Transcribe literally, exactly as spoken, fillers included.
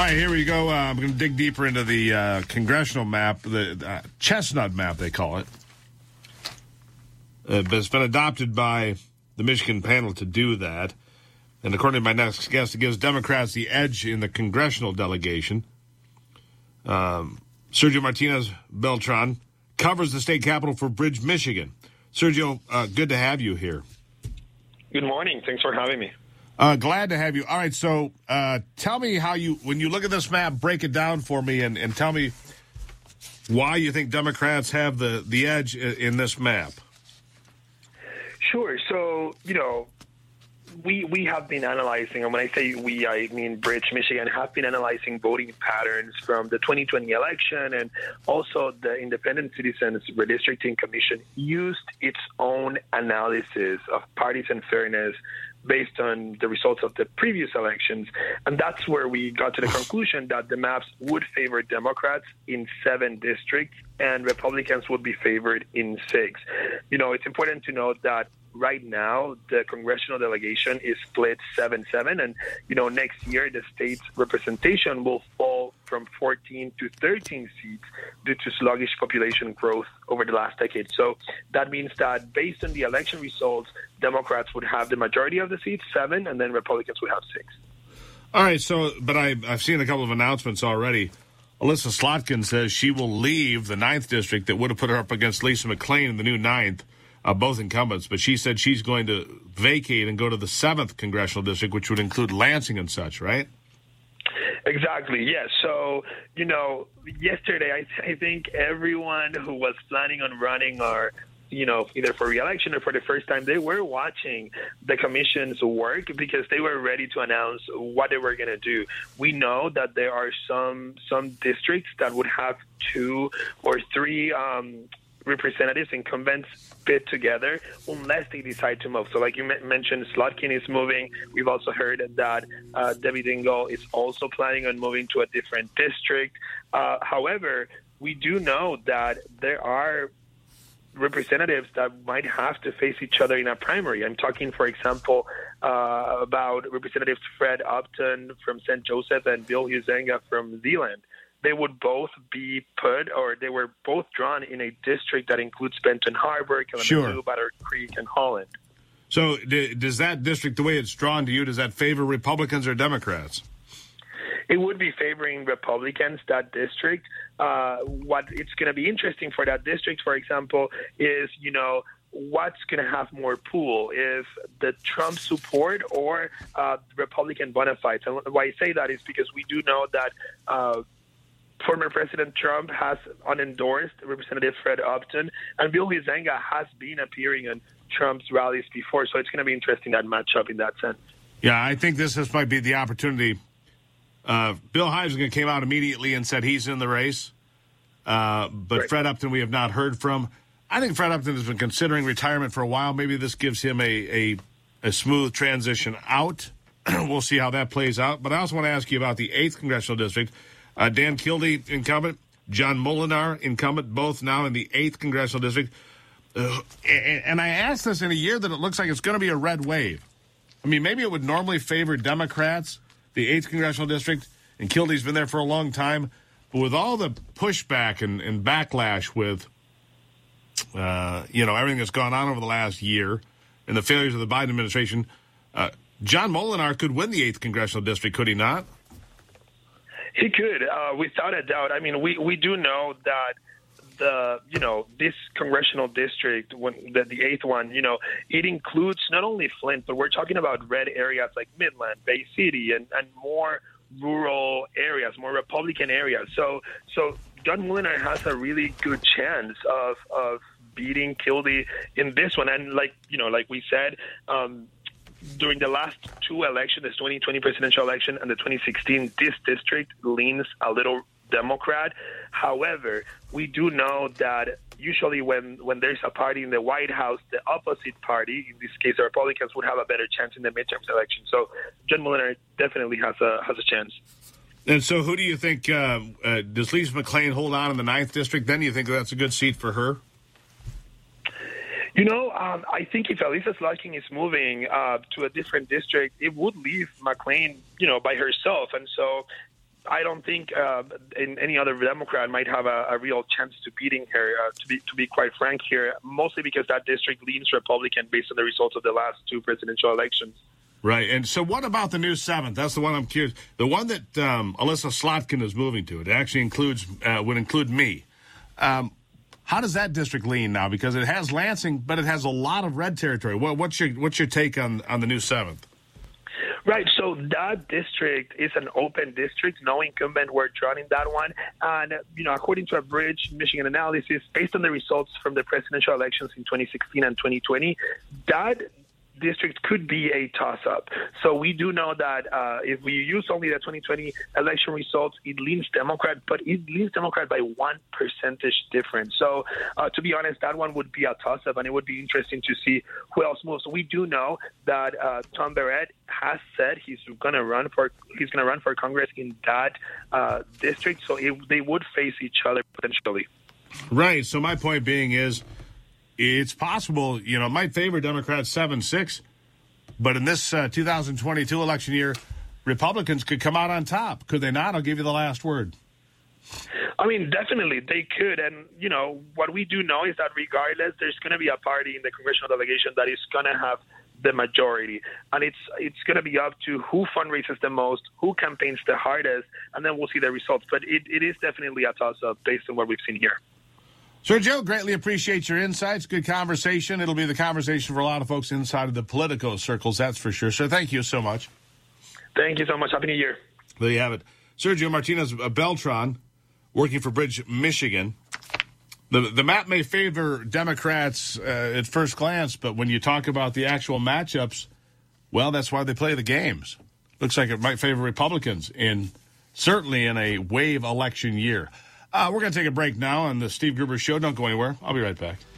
right, here we go. Uh, I'm going to dig deeper into the uh, congressional map, the uh, chestnut map, they call it. Uh, but it's been adopted by the Michigan panel to do that. And according to my next guest, it gives Democrats the edge in the congressional delegation. Um, Sergio Martinez Beltran covers the state capitol for Bridge, Michigan. Sergio, uh, good to have you here. Good morning. Thanks for having me. Uh, glad to have you. All right, so uh, tell me how you, when you look at this map, break it down for me and, and tell me why you think Democrats have the, the edge in, in this map. Sure. So, you know, we we have been analyzing, and when I say we, I mean Bridge, Michigan, have been analyzing voting patterns from the twenty twenty election, and also the Independent Citizens Redistricting Commission used its own analysis of partisan fairness based on the results of the previous elections. And that's where we got to the conclusion that the maps would favor Democrats in seven districts and Republicans would be favored in six. You know, it's important to note that right now, the congressional delegation is split seven seven, and, you know, next year the state's representation will fall from fourteen to thirteen seats due to sluggish population growth over the last decade. So that means that based on the election results, Democrats would have the majority of the seats, seven, and then Republicans would have six. All right, so, but I, I've seen a couple of announcements already. Alyssa Slotkin says she will leave the ninth district that would have put her up against Lisa McClain in the new ninth. Uh, both incumbents, but she said she's going to vacate and go to the seventh congressional district, which would include Lansing and such, right? Exactly, yes. So, you know, yesterday I, I think everyone who was planning on running or, you know, either for re-election or for the first time, they were watching the commission's work because they were ready to announce what they were going to do. We know that there are some some districts that would have two or three um representatives, incumbents bid together unless they decide to move. So like you m- mentioned, Slotkin is moving. We've also heard that uh, Debbie Dingell is also planning on moving to a different district. Uh, however, we do know that there are representatives that might have to face each other in a primary. I'm talking, for example, uh, about Representatives Fred Upton from Saint Joseph and Bill Huizenga from Zeeland. They would both be put, or they were both drawn in a district that includes Benton Harbor, Kalamazoo, sure. Battle Creek, and Holland. So d- does that district, the way it's drawn to you, does that favor Republicans or Democrats? It would be favoring Republicans, that district. Uh, what it's going to be interesting for that district, for example, is, you know, what's going to have more pull, is the Trump support or uh, Republican bona fides. And why I say that is because we do know that uh, former President Trump has unendorsed Representative Fred Upton, and Bill Huizenga has been appearing on Trump's rallies before, so it's going to be interesting, that matchup in that sense. Yeah, I think this, this might be the opportunity. Uh, Bill Huizenga came out immediately and said he's in the race, uh, but right. Fred Upton we have not heard from. I think Fred Upton has been considering retirement for a while. Maybe this gives him a, a, a smooth transition out. We'll see how that plays out. But I also want to ask you about the eighth Congressional District. Uh, Dan Kildee, incumbent. John Molinar, incumbent, both now in the eighth Congressional District. Uh, and, and I asked this in a year that it looks like it's going to be a red wave. I mean, maybe it would normally favor Democrats, the eighth Congressional District, and Kildee's been there for a long time. But with all the pushback and, and backlash with, uh, you know, everything that's gone on over the last year and the failures of the Biden administration, uh, John Molinar could win the eighth Congressional District, could he not? He could, uh, without a doubt. I mean, we, we do know that the, you know, this congressional district, when the, the eighth one, you know, it includes not only Flint, but we're talking about red areas like Midland, Bay City, and, and more rural areas, more Republican areas. So, so John Molinar has a really good chance of, of beating Kildee in this one. And like, you know, like we said, um, during the last two elections, the twenty twenty presidential election and the twenty sixteen, this district leans a little Democrat. However, we do know that usually when, when there's a party in the White House, the opposite party, in this case the Republicans, would have a better chance in the midterm election. So John Molinar definitely has a has a chance. And so who do you think, uh, uh, does Lisa McClain hold on in the ninth district? Then you think that's a good seat for her? You know, um, I think if Elissa Slotkin is moving uh, to a different district, it would leave McClain, you know, by herself. And so I don't think uh, in any other Democrat might have a, a real chance to beating her, uh, to be to be quite frank here, mostly because that district leans Republican based on the results of the last two presidential elections. Right. And so what about the new seventh? That's the one I'm curious. The one that um, Alyssa Slotkin is moving to. It actually includes uh, would include me. Um, how does that district lean now? Because it has Lansing, but it has a lot of red territory. What, what's your what's your take on, on the new seventh? Right, so that district is an open district. No incumbent were drawn in that one. And, you know, according to a Bridge, Michigan analysis, based on the results from the presidential elections in twenty sixteen and twenty twenty, that district could be a toss-up. So we do know that uh, if we use only the twenty twenty election results, it leans Democrat, but it leans Democrat by one percentage difference. So uh, to be honest, that one would be a toss-up, and it would be interesting to see who else moves. We do know that uh, Tom Barrett has said he's going to run for he's going to run for Congress in that uh, district, so it, they would face each other potentially. Right. So my point being is, it's possible, you know, it might favor Democrats seven six, but in this uh, two thousand twenty-two election year, Republicans could come out on top. Could they not? I'll give you the last word. I mean, definitely they could. And, you know, what we do know is that regardless, there's going to be a party in the congressional delegation that is going to have the majority. And it's it's going to be up to who fundraises the most, who campaigns the hardest, and then we'll see the results. But it, it is definitely a toss-up based on what we've seen here. Sergio, greatly appreciate your insights. Good conversation. It'll be the conversation for a lot of folks inside of the Politico circles, that's for sure. So thank you so much. Thank you so much. Happy New Year. There you have it. Sergio Martinez Beltran, working for Bridge, Michigan. The the map may favor Democrats uh, at first glance, but when you talk about the actual matchups, well, that's why they play the games. Looks like it might favor Republicans, in certainly in a wave election year. Uh, we're going to take a break now on the Steve Gruber Show. Don't go anywhere. I'll be right back.